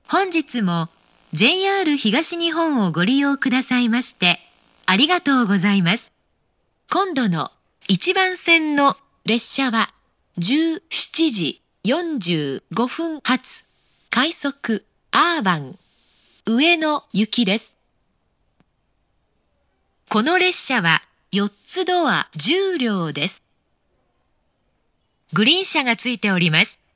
本日も JR 東日本をご利用くださいましてありがとうございます。今度の1番線の列車は17時45分発快速アーバン上野行きです。この列車は4つドア10両です。グリーン車がついております。